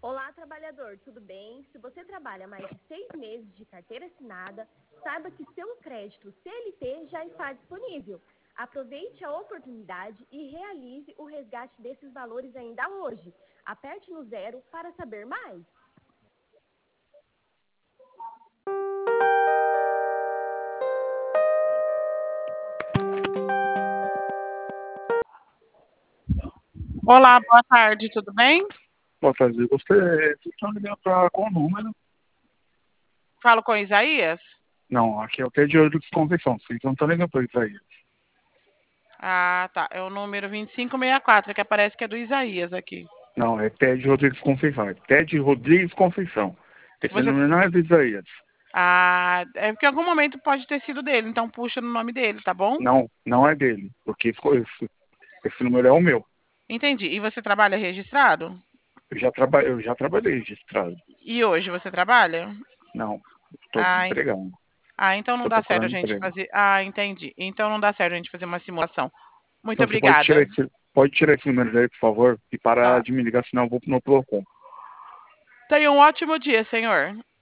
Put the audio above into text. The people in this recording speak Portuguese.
Olá, trabalhador, tudo bem? Se você trabalha mais de 6 meses de carteira assinada, saiba que seu crédito CLT já está disponível. Aproveite a oportunidade e realize o resgate desses valores ainda hoje. Aperte no 0 para saber mais. Olá, boa tarde, tudo bem? Boa tarde. Vocês estão ligando para qual número? Falo com Isaías? Não, aqui é o pé de ouro de desconvenção. Vocês não estão ligando para isso aí. Ah, tá. É o número 2564, que aparece que é do Isaías aqui. Não, é pé de Rodrigues Conceição. É pé de Rodrigues Conceição. Esse Você. número não é do Isaías. Ah, é porque em algum momento pode ter sido dele, então puxa no nome dele, tá bom? Não, não é dele. Porque esse número é o meu. Entendi. E você trabalha registrado? Eu já trabalhei registrado. E hoje você trabalha? Não, estou Ah, desempregado. então não Estou dá certo a procurando gente emprego. fazer. Ah, entendi. Então não dá certo a gente fazer uma simulação. Muito Então você obrigada. pode tirar esse número daí, por favor, e parar Tá. de me ligar, senão eu vou no Procon. Tenha um ótimo dia, senhor.